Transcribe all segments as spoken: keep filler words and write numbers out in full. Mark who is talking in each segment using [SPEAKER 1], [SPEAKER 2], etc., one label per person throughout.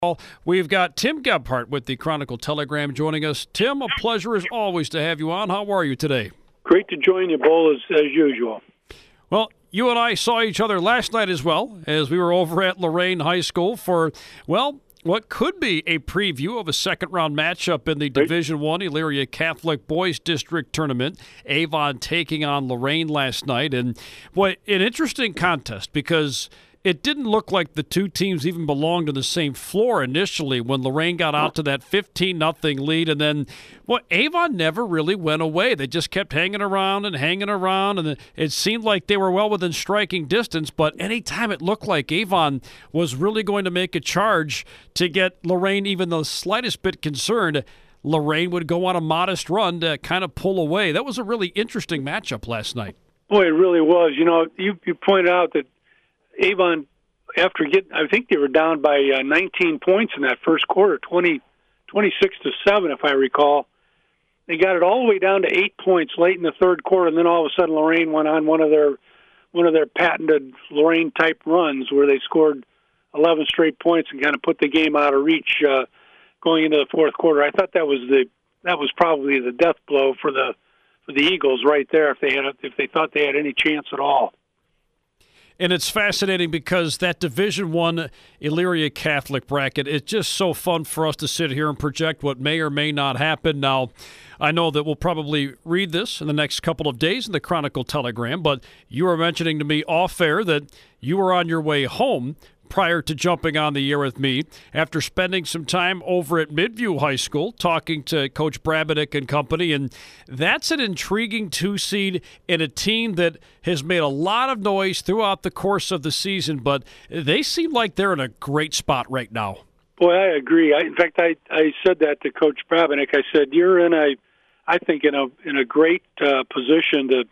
[SPEAKER 1] We've got Tim Gebhardt with the Chronicle Telegram joining us. Tim, a pleasure as always to have you on. How are you today?
[SPEAKER 2] Great to join you, Bull, as, as usual.
[SPEAKER 1] Well, you and I saw each other last night as well as we were over at Lorain High School for, well, what could be a preview of a second-round matchup in the
[SPEAKER 2] Great.
[SPEAKER 1] Division One Elyria Catholic Boys District Tournament. Avon taking on Lorain last night. And, boy, an interesting contest because it didn't look like the two teams even belonged on the same floor initially when Lorain got out to that fifteen nothing lead. And then, well, Avon never really went away. They just kept hanging around and hanging around, and it seemed like they were well within striking distance. But anytime it looked like Avon was really going to make a charge to get Lorain even the slightest bit concerned, Lorain would go on a modest run to kind of pull away. That was a really interesting matchup last night.
[SPEAKER 2] Boy, it really was. You know, you, you pointed out that Avon, after getting, I think they were down by uh, nineteen points in that first quarter, twenty, twenty-six to seven, if I recall. They got it all the way down to eight points late in the third quarter, and then all of a sudden Lorain went on one of their one of their patented Lorain type runs where they scored eleven straight points and kind of put the game out of reach uh, going into the fourth quarter. I thought that was the that was probably the death blow for the for the Eagles right there if they had if they thought they had any chance at all.
[SPEAKER 1] And it's fascinating because that Division One Elyria Catholic bracket, it's just so fun for us to sit here and project what may or may not happen. Now, I know that we'll probably read this in the next couple of days in the Chronicle Telegram, but you were mentioning to me off air that you were on your way home prior to jumping on the air with me after spending some time over at Midview High School talking to Coach Brabenick and company. And that's an intriguing two-seed in a team that has made a lot of noise throughout the course of the season, but they seem like they're in a great spot right now.
[SPEAKER 2] Boy, I agree. I, in fact, I, I said that to Coach Brabenick. I said, you're in a, I think, in a in a great uh, position to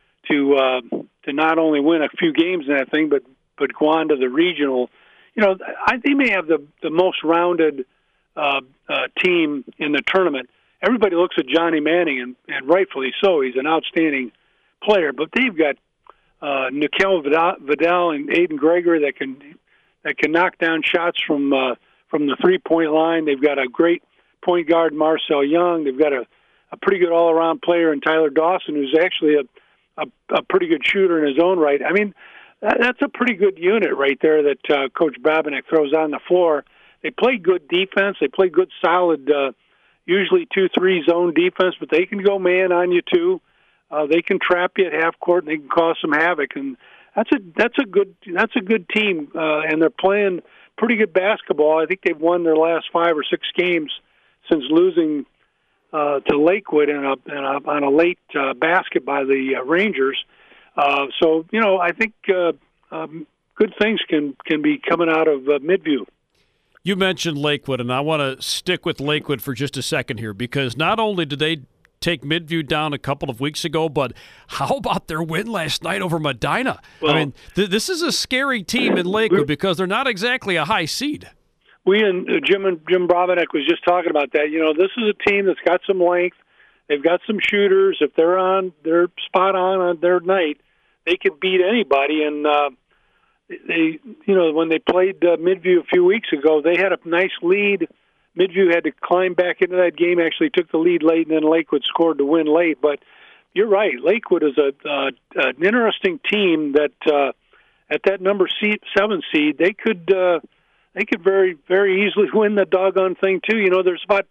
[SPEAKER 2] to uh, to not only win a few games in that thing, but but go on to the regional. You know, I, they may have the, the most rounded uh, uh, team in the tournament. Everybody looks at Johnny Manning, and, and rightfully so. He's an outstanding player. But they've got uh, Nikel Vidal, Vidal and Aiden Gregory that can that can knock down shots from uh, from the three-point line. They've got a great point guard, Marcel Young. They've got a, a pretty good all-around player in Tyler Dawson, who's actually a, a, a pretty good shooter in his own right. I mean, that's a pretty good unit right there that uh, Coach Brabenick throws on the floor. They play good defense. They play good, solid, uh, usually two three zone defense, but they can go man on you too. Uh, they can trap you at half court, and they can cause some havoc. And that's a that's a good that's a good team, uh, and they're playing pretty good basketball. I think they've won their last five or six games since losing uh, to Lakewood in a, in a, on a late uh, basket by the uh, Rangers. Uh, so, you know, I think uh, um, good things can, can be coming out of uh, Midview.
[SPEAKER 1] You mentioned Lakewood, and I want to stick with Lakewood for just a second here because not only did they take Midview down a couple of weeks ago, but how about their win last night over Medina? Well, I mean, th- this is a scary team in Lakewood because they're not exactly a high seed.
[SPEAKER 2] We and uh, Jim and Jim Brabenick was just talking about that. You know, this is a team that's got some length. They've got some shooters. If they're on, they're spot on on their night, they could beat anybody. And uh, they, you know, when they played uh, Midview a few weeks ago, they had a nice lead. Midview had to climb back into that game. Actually, took the lead late, and then Lakewood scored to win late. But you're right, Lakewood is a uh, an interesting team that uh, at that number seed, seven seed, they could uh, they could very very easily win the doggone thing too. You know, there's about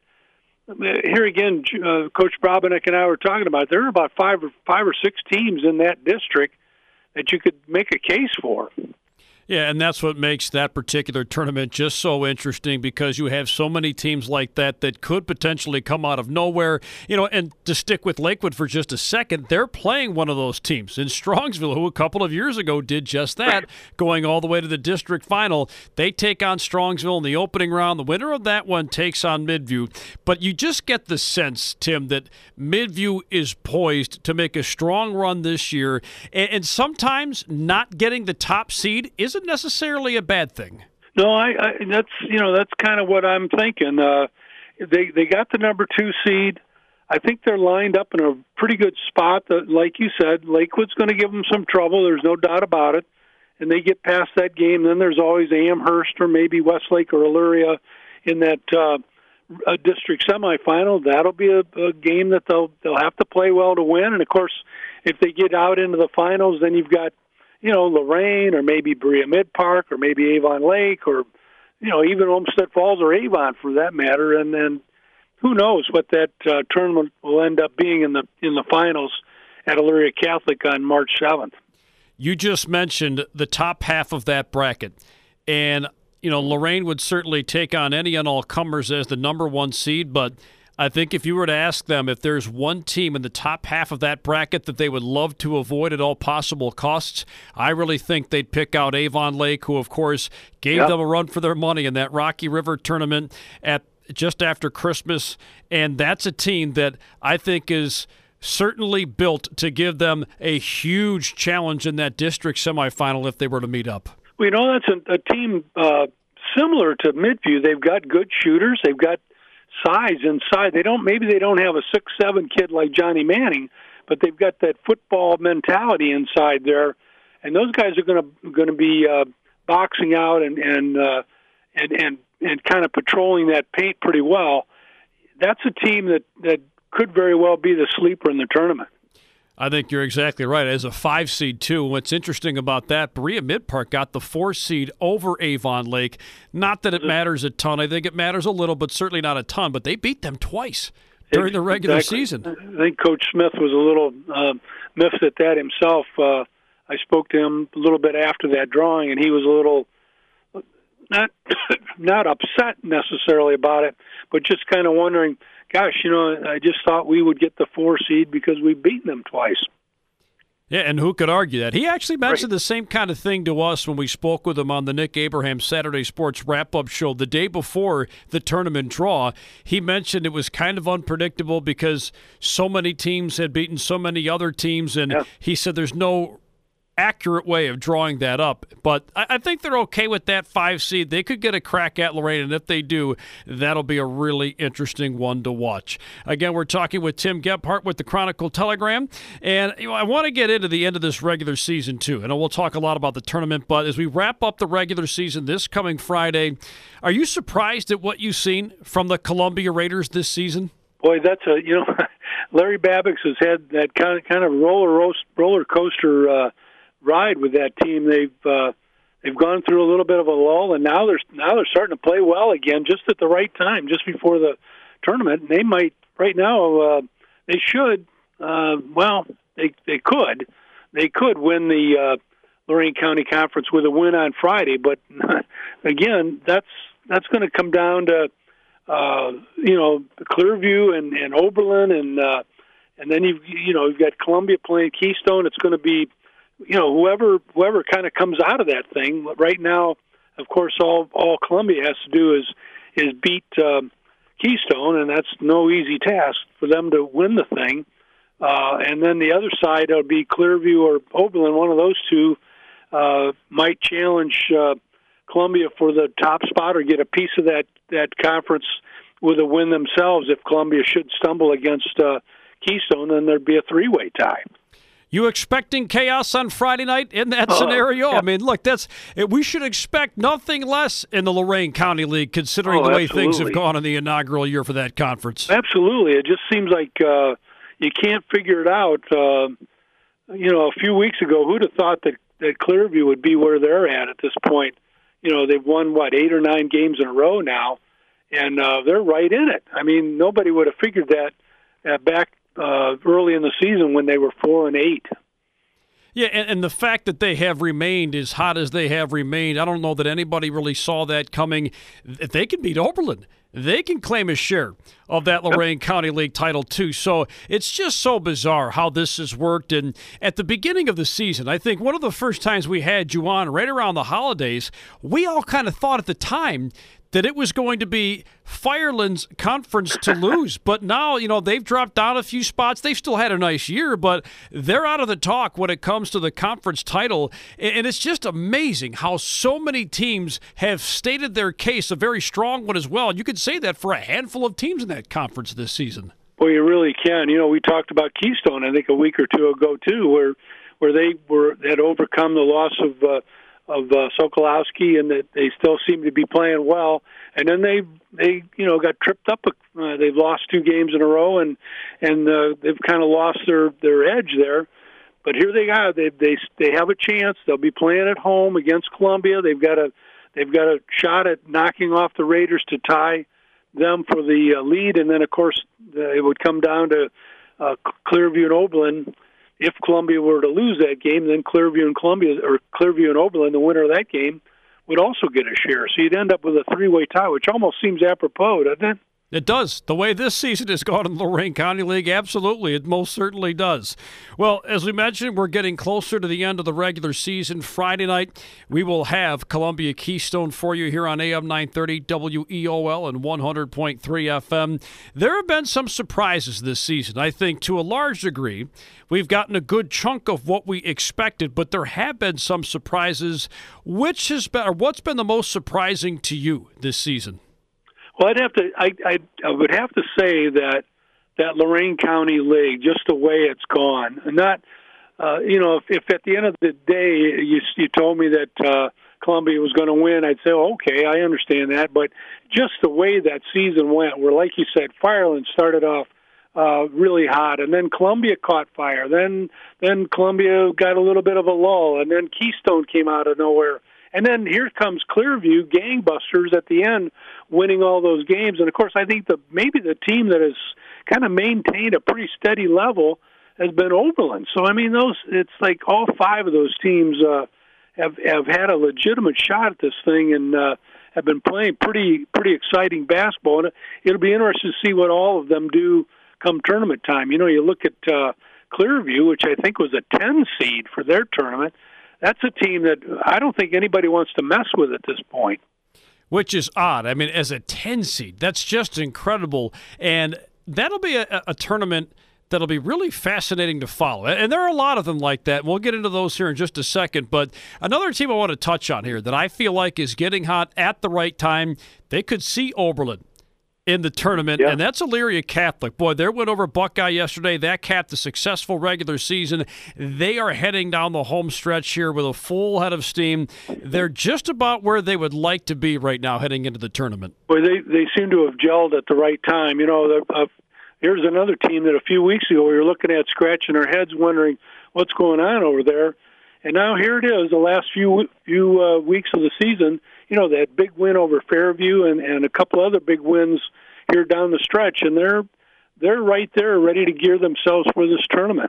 [SPEAKER 2] here again, uh, Coach Brabenick and I were talking about. There are about five or five or six teams in that district that you could make a case for.
[SPEAKER 1] Yeah, and that's what makes that particular tournament just so interesting because you have so many teams like that that could potentially come out of nowhere. You know, and to stick with Lakewood for just a second, they're playing one of those teams in Strongsville who a couple of years ago did just that, going all the way to the district final. They take on Strongsville in the opening round. The winner of that one takes on Midview. But you just get the sense, Tim, that Midview is poised to make a strong run this year, and, and sometimes not getting the top seed is isn't necessarily a bad thing.
[SPEAKER 2] No, I, I that's you know that's kind of what I'm thinking. Uh, they they got the number two seed. I think they're lined up in a pretty good spot. That, like you said, Lakewood's going to give them some trouble. There's no doubt about it. and they get past that game, then there's always Amherst or maybe Westlake or Elyria in that uh, uh, district semifinal. That'll be a, a game that they'll they'll have to play well to win. And of course, if they get out into the finals, then you've got, you know, Lorraine or maybe Berea Mid Park or maybe Avon Lake or, you know, even Olmsted Falls or Avon for that matter. And then who knows what that uh, tournament will end up being in the in the finals at Elyria Catholic on March seventh.
[SPEAKER 1] You just mentioned the top half of that bracket, and you know Lorraine would certainly take on any and all comers as the number one seed, but I think if you were to ask them if there's one team in the top half of that bracket that they would love to avoid at all possible costs, I really think they'd pick out Avon Lake, who of course gave yep. them a run for their money in that Rocky River tournament at just after Christmas, and that's a team that I think is certainly built to give them a huge challenge in that district semifinal if they were to meet up.
[SPEAKER 2] Well, you know, that's a, a team uh, similar to Midview. They've got good shooters. They've got size inside. They don't. Maybe they don't have a six seven kid like Johnny Manning, but they've got that football mentality inside there, and those guys are going to going to be uh, boxing out and and, uh, and and and kind of patrolling that paint pretty well. That's a team that that. could very well be the sleeper in the tournament.
[SPEAKER 1] I think you're exactly right. As a five seed, too, what's interesting about that, Berea Mid-Park got the four seed over Avon Lake. Not that it matters a ton. I think it matters a little, but certainly not a ton. But they beat them twice during the regular
[SPEAKER 2] exactly.
[SPEAKER 1] season.
[SPEAKER 2] I think Coach Smith was a little uh, miffed at that himself. Uh, I spoke to him a little bit after that drawing, and he was a little not not upset necessarily about it, but just kind of wondering, gosh, you know, I just thought we would get the four seed because we've beaten them twice.
[SPEAKER 1] Yeah, and who could argue that? He actually mentioned
[SPEAKER 2] right.
[SPEAKER 1] the same kind of thing to us when we spoke with him on the Nick Abraham Saturday Sports Wrap-Up Show the day before the tournament draw. He mentioned it was kind of unpredictable because so many teams had beaten so many other teams, and yeah. he said there's no accurate way of drawing that up, but I, I think they're okay with that five seed. They could get a crack at Lorraine, and if they do, that'll be a really interesting one to watch. Again, we're talking with Tim Gebhardt with the Chronicle Telegram, and you know, I want to get into the end of this regular season too, and we'll talk a lot about the tournament, but as we wrap up the regular season this coming Friday, are you surprised at what you've seen from the Columbia Raiders this season?
[SPEAKER 2] Boy, that's a, you know, Larry Babbix has had that kind of, kind of roller, roller coaster uh, ride with that team. They've uh, they've gone through a little bit of a lull, and now they're now they're starting to play well again, just at the right time, just before the tournament. And they might right now. Uh, they should. Uh, well, they they could. They could win the uh, Lorraine County Conference with a win on Friday. But again, that's that's going to come down to uh, you know Clearview and, and Oberlin, and uh, and then you you know you've got Columbia playing Keystone. It's going to be, you know, whoever whoever kind of comes out of that thing. Right now, of course, all all Columbia has to do is is beat um, Keystone, and that's no easy task for them to win the thing. Uh, and then the other side, it'll be Clearview or Oberlin. One of those two uh, might challenge uh, Columbia for the top spot or get a piece of that, that conference with a win themselves. If Columbia should stumble against uh, Keystone, then there'd be a three-way tie.
[SPEAKER 1] You expecting chaos on Friday night in that
[SPEAKER 2] uh,
[SPEAKER 1] scenario?
[SPEAKER 2] Yeah.
[SPEAKER 1] I mean, look, that's we should expect nothing less in the Lorraine County League, considering
[SPEAKER 2] oh,
[SPEAKER 1] the way
[SPEAKER 2] absolutely.
[SPEAKER 1] things have gone in the inaugural year for that conference.
[SPEAKER 2] Absolutely. It just seems like uh, you can't figure it out. Uh, you know, a few weeks ago, who'd have thought that, that Clearview would be where they're at at this point? You know, they've won, what, eight or nine games in a row now, and uh, they're right in it. I mean, nobody would have figured that uh, back uh, early in the season when they were four and eight.
[SPEAKER 1] Yeah, and, and the fact that they have remained as hot as they have remained, I don't know that anybody really saw that coming. If they can beat Oberlin, they can claim a share of that Lorraine County League title too. So it's just so bizarre how this has worked. And at the beginning of the season, I think one of the first times we had you on right around the holidays, we all kind of thought at the time that it was going to be Fireland's conference to lose. But now, you know, they've dropped down a few spots. They've still had a nice year, but they're out of the talk when it comes to the conference title. And it's just amazing how so many teams have stated their case, a very strong one as well. And you could say that for a handful of teams in that conference this season.
[SPEAKER 2] Well, you really can. You know, we talked about Keystone, I think, a week or two ago, too, where where they were had overcome the loss of uh, of uh, Sokolowski, and that they still seem to be playing well. And then they they you know got tripped up. Uh, they've lost two games in a row, and and uh, they've kind of lost their, their edge there. But here they are. They they they have a chance. They'll be playing at home against Columbia. They've got a they've got a shot at knocking off the Raiders to tie them for the uh, lead, and then of course uh, it would come down to uh, Clearview and Oberlin. If Columbia were to lose that game, then Clearview and Columbia, or Clearview and Oberlin, the winner of that game, would also get a share. So you'd end up with a three-way tie, which almost seems apropos, doesn't it?
[SPEAKER 1] It does. The way this season has gone in the Lorain County League, absolutely. It most certainly does. Well, as we mentioned, we're getting closer to the end of the regular season. Friday night, we will have Columbia Keystone for you here on A M nine thirty W E O L and one hundred point three F M. There have been some surprises this season. I think to a large degree, we've gotten a good chunk of what we expected, but there have been some surprises. Which has been, or what's been the most surprising to you this season?
[SPEAKER 2] Well, I'd have to. I, I I would have to say that that Lorain County League, just the way it's gone, and not, uh, you know, if, if at the end of the day you you told me that uh, Columbia was going to win, I'd say, oh, okay, I understand that. But just the way that season went, where like you said, Fireland started off uh, really hot, and then Columbia caught fire, then then Columbia got a little bit of a lull, and then Keystone came out of nowhere. And then here comes Clearview, gangbusters at the end, winning all those games. And, of course, I think the maybe the team that has kind of maintained a pretty steady level has been Oberlin. So, I mean, those it's like all five of those teams uh, have have had a legitimate shot at this thing and uh, have been playing pretty pretty exciting basketball. And it'll be interesting to see what all of them do come tournament time. You know, you look at uh, Clearview, which I think was a ten seed for their tournament. That's a team that I don't think anybody wants to mess with at this point.
[SPEAKER 1] Which is odd. I mean, as a ten seed, that's just incredible. And that'll be a, a tournament that'll be really fascinating to follow. And there are a lot of them like that. We'll get into those here in just a second. But another team I want to touch on here that I feel like is getting hot at the right time, they could see Oberlin in the tournament, yeah. And that's Elyria Catholic. Boy, their win over Buckeye yesterday, that capped a successful regular season. They are heading down the home stretch here with a full head of steam. They're just about where they would like to be right now heading into the tournament.
[SPEAKER 2] Boy, they, they seem to have gelled at the right time. You know, uh, here's another team that a few weeks ago we were looking at, scratching our heads, wondering what's going on over there. And now here it is, the last few few uh, weeks of the season. You know, that big win over Fairview and, and a couple other big wins here down the stretch, and they're they're right there ready to gear themselves for this tournament.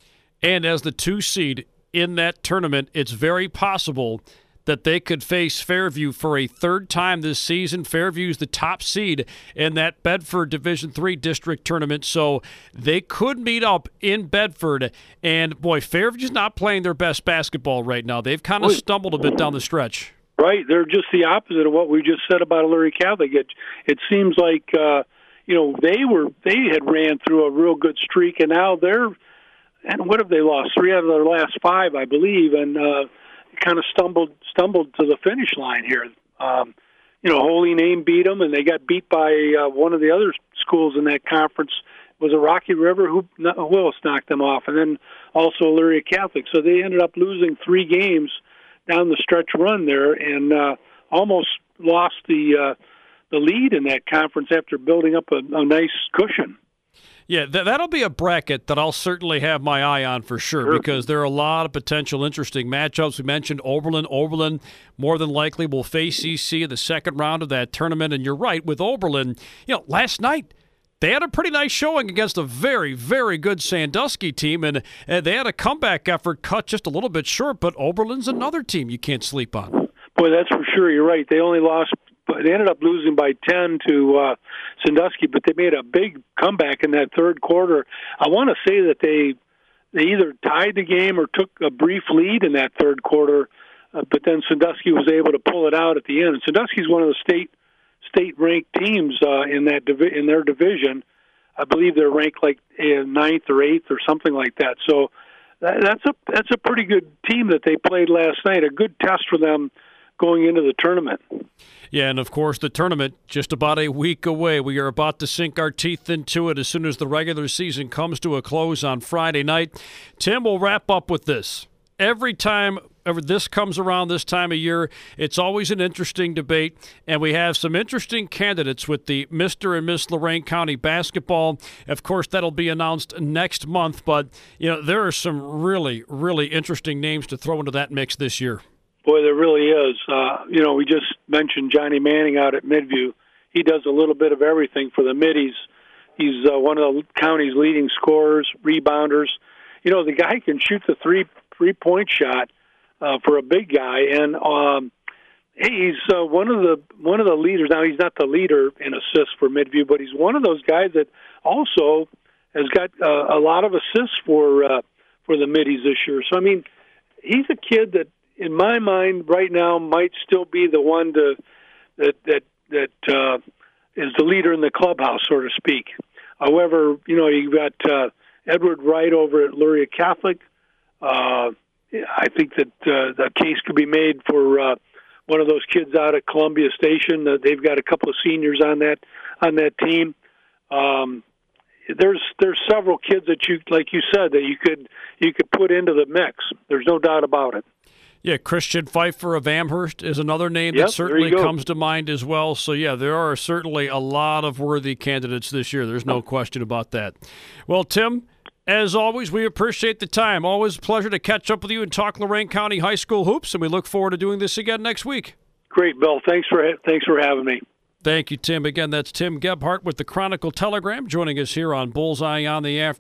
[SPEAKER 1] And as the two seed in that tournament, it's very possible that they could face Fairview for a third time this season. Fairview's the top seed in that Bedford Division three district tournament, so they could meet up in Bedford. And, boy, Fairview's not playing their best basketball right now. They've kind of stumbled a bit down the stretch.
[SPEAKER 2] Right. They're just the opposite of what we just said about Elyria Catholic. It, it seems like, uh, you know, they were they had ran through a real good streak, and now they're, and what have they lost? Three out of their last five, I believe, and uh, kind of stumbled stumbled to the finish line here. Um, you know, Holy Name beat them, and they got beat by uh, one of the other schools in that conference. It was a Rocky River who, who else knocked them off, and then also Elyria Catholic. So they ended up losing three games down the stretch run there, and uh, almost lost the uh, the lead in that conference after building up a, a nice cushion.
[SPEAKER 1] Yeah, th- that'll be a bracket that I'll certainly have my eye on for sure, sure, because there are a lot of potential interesting matchups. We mentioned Oberlin. Oberlin more than likely will face E C in the second round of that tournament, and you're right, with Oberlin, you know, last night they had a pretty nice showing against a very, very good Sandusky team, and uh, they had a comeback effort cut just a little bit short, but Oberlin's another team you can't sleep on.
[SPEAKER 2] Boy, that's for sure. You're right. They only lost, they ended up losing by ten to uh, Sandusky, but they made a big comeback in that third quarter. I want to say that they they either tied the game or took a brief lead in that third quarter, uh, but then Sandusky was able to pull it out at the end. And Sandusky's one of the state state-ranked teams uh, in that divi- in their division. I believe they're ranked like uh, ninth or eighth or something like that. So that, that's a that's a pretty good team that they played last night. A good test for them going into the tournament.
[SPEAKER 1] Yeah, and of course the tournament just about a week away. We are about to sink our teeth into it as soon as the regular season comes to a close on Friday night. Tim, we'll wrap up with this. every time ever this comes around this time of year, it's always an interesting debate, and we have some interesting candidates with the Mister and Miss Lorain County basketball. Of course, that'll be announced next month, but you know there are some really, really interesting names to throw into that mix this year.
[SPEAKER 2] Boy, there really is. Uh, you know, we just mentioned Johnny Manning out at Midview. He does a little bit of everything for the Middies. He's uh, one of the county's leading scorers, rebounders. You know, the guy can shoot the three three-point shot uh, for a big guy, and um, he's uh, one of the one of the leaders. Now, he's not the leader in assists for Midview, but he's one of those guys that also has got uh, a lot of assists for uh, for the Middies this year. So, I mean, he's a kid that, in my mind, right now, might still be the one to that that that uh, is the leader in the clubhouse, so to speak. However, you know, you got uh, Edward Wright over at Luria Catholic. Uh, I think that uh, the case could be made for uh, one of those kids out at Columbia Station. Uh, they've got a couple of seniors on that on that team. Um, there's there's several kids that you, like you said, that you could you could put into the mix. There's no doubt about it.
[SPEAKER 1] Yeah, Christian Pfeiffer of Amherst is another name
[SPEAKER 2] yep,
[SPEAKER 1] that certainly comes to mind as well. So, yeah, there are certainly a lot of worthy candidates this year. There's no question about that. Well, Tim, as always, we appreciate the time. Always a pleasure to catch up with you and talk Lorain County High School hoops, and we look forward to doing this again next week.
[SPEAKER 2] Great, Bill. Thanks for thanks for having me.
[SPEAKER 1] Thank you, Tim. Again, that's Tim Gebhart with the Chronicle Telegram joining us here on Bullseye on the Afternoon.